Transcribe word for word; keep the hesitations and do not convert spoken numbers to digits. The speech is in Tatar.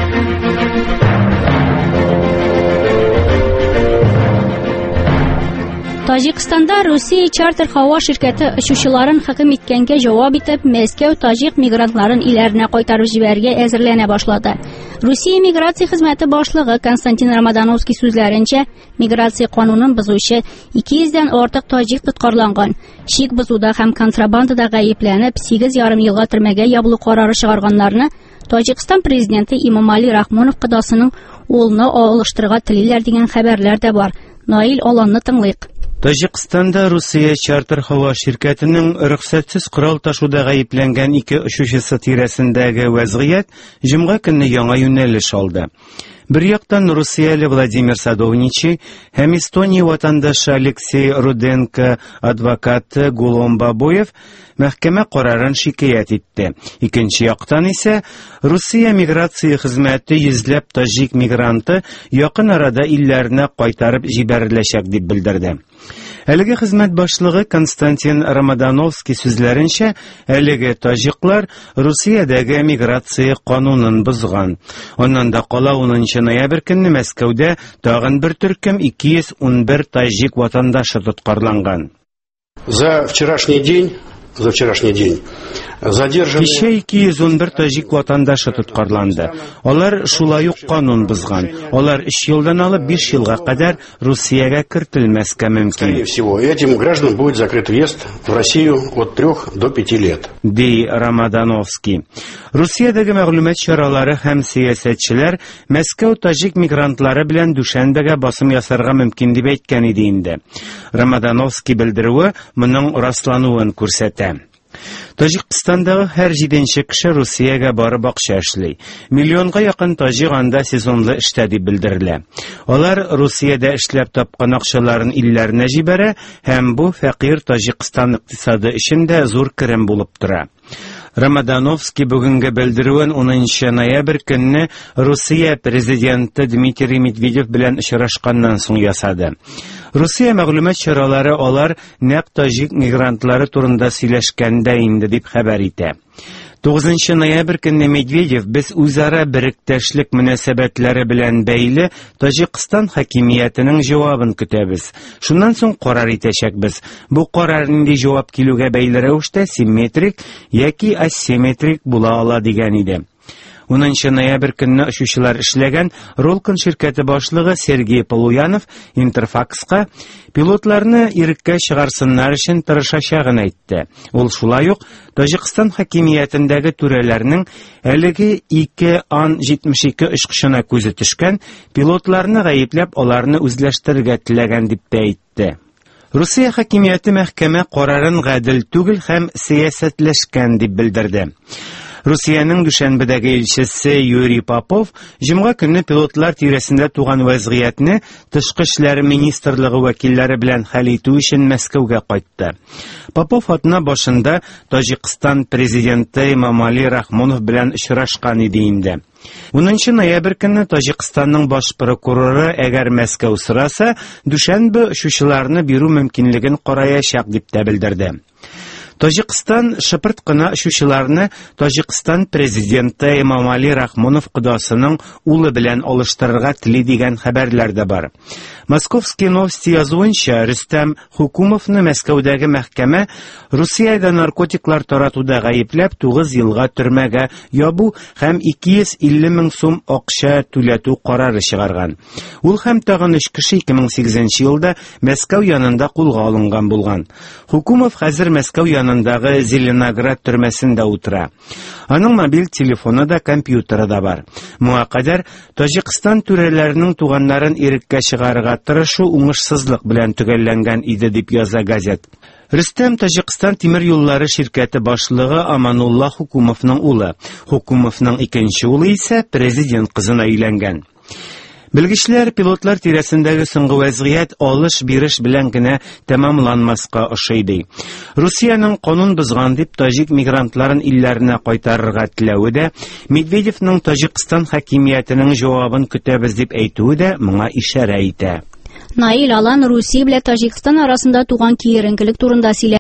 Tacikistanda Rusiya чартер hava şirkəti uçuşçuların hökm etkəngə cavab etib, Мәскәү Tacik migrantların illərinə qaytarıb җибәрергə әзерләнә башлады. Rusiya Migrasiya xizməti başlığı Konstantin Ramadanovskiy сүзләренчә, migrasiya канунын бозучы ике йөздән артык Tacik тоткарланган. Шик бозуда һәм контрабандада гаепләнеп, сигез ярым елга төрмәгә ябылу карары чыгарганнарны Tacikistan президенты Имомали Рахмонов кодасының улны алыштырырга телиләр дигән хәбәрләр дә бар. Наил Аланны тыңлыйк. Таҗикстанда Русия чартер һава şirkәтенең рөхсәтсез корал ташуда гаепләнгән ике очучысы тирәсендәге вазгыять җомга көнне яңа юнәлеш алды. Bir яктан Русияле Владимир Садовничий һәм Эстония ватандашы Алексей Руденко адвокаты Гулом Бабоев мәхкәмә карарын шикаят итте. Икенче яктан исә Русия миграция хезмәте йөзләп таҗик мигранты якын арада илләренә кайтарып җибәреләчәк дип белдерде. Әлеге хезмәт башлыгы Константин Рамадановский сүзләренчә, әлеге таҗиклар Русиядәге миграция канунын бозган. Аннан да кала унынчы ноябрь көнне Мәскәүдә тагын бер төркем ике йөз ун бер таҗик ватандашы тоткарланган. За вчерашний день, за вчерашний день задержаны... Кичә ике йөз ун бер таҗик ватандашы тоткарланды. Алар шулай ук канун бозган. Алар өч елдан алып биш елга кадәр Русиягә кертелмәскә мөмкин. Скорее всего, этим гражданам будет закрыт въезд в Россию от трех до пяти лет. Ди Рамадановский. Русиядәге мәгълүмат чаралары һәм сиясәтчеләр Мәскәү таҗик мигрантлары белән дүшәнбәгә басым ясарга мөмкин дип әйткән иде инде. Рамадановский белдерүе моның раслануын күрсәтә. Таҗикстандагы һәр җиденче кеше Русиягә барып акча эшли. Миллионга якын таҗик анда сезонлы эштә дип белдерелә. Алар Русиядә эшләп тапкан акчаларын илләренә җибәрә һәм бу фәкыйрь Таҗикстан икътисады өчен дә зур керем булып тора. Рамадановский бүгенге белдерүен унынчы ноябрь көнне Русия президенты Дмитрий Медведев белән очрашканнан соң ясады. Русия мәгълүмат чаралары алар нәкъ таҗик мигрантлары турында сөйләшкәндә инде дип хәбәр итә. тугызынчы ноябрь көнне Медведев без үзара беректәшлек мөнәсәбәтләре белән бәйле Таҗикстан хакимиятенең җавабын көтәбез. Шуннан соң карар итәчәкбез. Бу карар нинди җавап килүгә бәйле рәвештә симметрик яки асимметрик була ала дигән иде. унынчы ноябрь көнне очучылар эшләгән Ролкон şirkәте башлыгы Сергей Полуянов Интерфакска пилотларны иреккә чыгарсыннар өчен тырышачагын әйтте. Ул шулай ук Таҗикстан хакимиятендәге түрәләрнең әлеге ике ан җитмеш ике очкычына күзе төшкән пилотларны гаепләп аларны үзләштерергә теләгән дип әйтте. Русия хакимияте мәхкәмә карарын гадел түгел һәм сиясәтләшкән дип белдерде. Русияның Дүшәнбедәге илчесе Юрий Попов җомга көнне пилотлар тирәсендә туган вазгыятьне Тышкы эшләр министрлыгы вәкилләре белән хәл итү өчен Мәскәүгә кайтты. Попов атна башында Таҗикстан президенты Имомали Рахмонов белән очрашкан иде инде. унынчы ноябрь көнне Таҗикстанның баш прокуроры әгәр Мәскәү сораса, Дүшәнбе очучыларны бирү мөмкинлеген караячак дип тә белдерде. Таҗикстан шыпырт кына очучыларны Таҗикстан президенты Имомали Рахмонов кодасының улы белән алыштырырга тели дигән хәбәрләр дә бар. Московские новости язуынча, Рөстәм Хукумовны Мәскәүдәге мәхкәмә Русиядә наркотиклар таратуда гаепләп тугыз елга төрмәгә ябу һәм ике йөз илле мең сум акча түләтү карары чыгарган. Ул һәм тагын өч кеше ике мең сигезенче елда Мәскәү янында кулга алынган булган. Хукумов хәзер Мәскәү янындагы Зеленоград төрмәсендә утыра. Аның мобиль телефоны да, компьютеры да бар. Моңа кадәр Таҗикстан түрәләренең туганнарын иреккә чыгарырга тырышу уңышсызлык белән төгәлләнгән иде дип яза газет. Рөстәм Таҗикстан тимер юллары şirkәте башлыгы Аманулла Хукумовның улы. Хукумовның икенче улы исә президент кызына өйләнгән. Белгечләр пилотлар тирәсендәге соңгы вазгыять алыш-биреш белән генә тәмамланмаска ошый ди. Русияның канун бозган дип таҗик мигрантларын илләренә кайтарырга теләве дә, Медведевның Таҗикстан хакимиятенең җавабын көтәбез дип әйтүе дә моңа ишарә итә. Наил Алан Русия белән Таҗикстан арасында туган киеренкелек турында сөйләде.